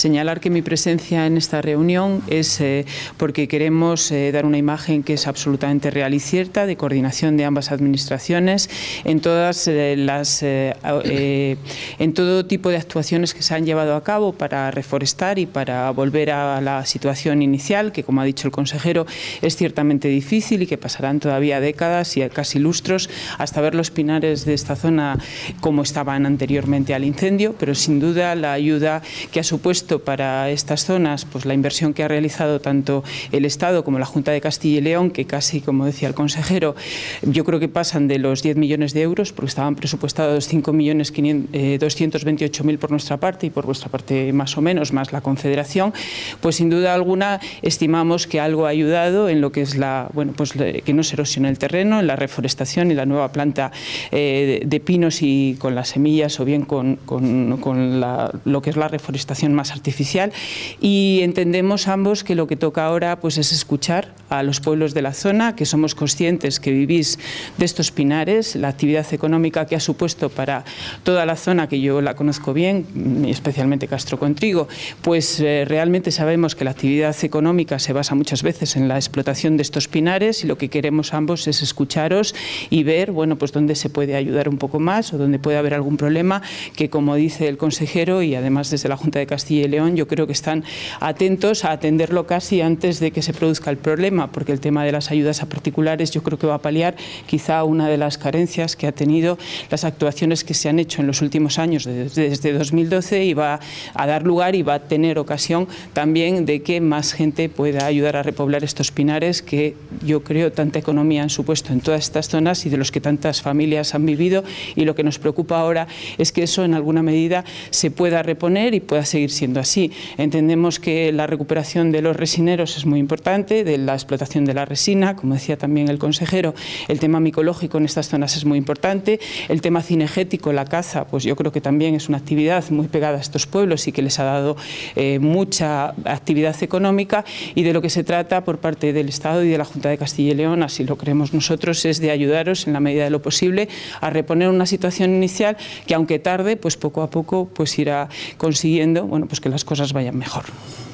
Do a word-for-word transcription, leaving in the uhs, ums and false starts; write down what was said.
Señalar que mi presencia en esta reunión es eh, porque queremos eh, dar una imagen que es absolutamente real y cierta de coordinación de ambas administraciones en todas eh, las eh, eh, en todo tipo de actuaciones que se han llevado a cabo para reforestar y para volver a la situación inicial, que como ha dicho el consejero es ciertamente difícil y que pasarán todavía décadas y casi lustros hasta ver los pinares de esta zona como estaban anteriormente al incendio, pero sin duda la ayuda que ha supuesto para estas zonas, pues la inversión que ha realizado tanto el Estado como la Junta de Castilla y León, que casi, como decía el consejero, yo creo que pasan de los diez millones de euros, porque estaban presupuestados cinco millones doscientos veintiocho mil por nuestra parte y por vuestra parte más o menos, más la Confederación, pues sin duda alguna estimamos que algo ha ayudado en lo que es la, bueno, pues que no se erosione el terreno, en la reforestación y la nueva planta eh, de, de pinos y con las semillas o bien con, con, con la, lo que es la reforestación más artificial, y entendemos ambos que lo que toca ahora pues es escuchar a los pueblos de la zona, que somos conscientes que vivís de estos pinares, la actividad económica que ha supuesto para toda la zona, que yo la conozco bien, especialmente Castro con Trigo, pues eh, realmente sabemos que la actividad económica se basa muchas veces en la explotación de estos pinares, y lo que queremos ambos es escucharos y ver, bueno, pues dónde se puede ayudar un poco más o dónde puede haber algún problema, que como dice el consejero y además desde la Junta de Castilla y León, yo creo que están atentos a atenderlo casi antes de que se produzca el problema, porque el tema de las ayudas a particulares yo creo que va a paliar quizá una de las carencias que ha tenido las actuaciones que se han hecho en los últimos años desde, desde dos mil doce, y va a dar lugar y va a tener ocasión también de que más gente pueda ayudar a repoblar estos pinares que yo creo tanta economía han supuesto en todas estas zonas y de los que tantas familias han vivido, y lo que nos preocupa ahora es que eso en alguna medida se pueda reponer y pueda seguir siendo así. Entendemos que la recuperación de los resineros es muy importante, de la explotación de la resina, como decía también el consejero, el tema micológico en estas zonas es muy importante, el tema cinegético, la caza, pues yo creo que también es una actividad muy pegada a estos pueblos y que les ha dado eh, mucha actividad económica, y de lo que se trata por parte del Estado y de la Junta de Castilla y León, así lo creemos nosotros, es de ayudaros en la medida de lo posible a reponer una situación inicial que, aunque tarde, pues poco a poco pues irá consiguiendo, bueno, pues que las cosas vayan mejor.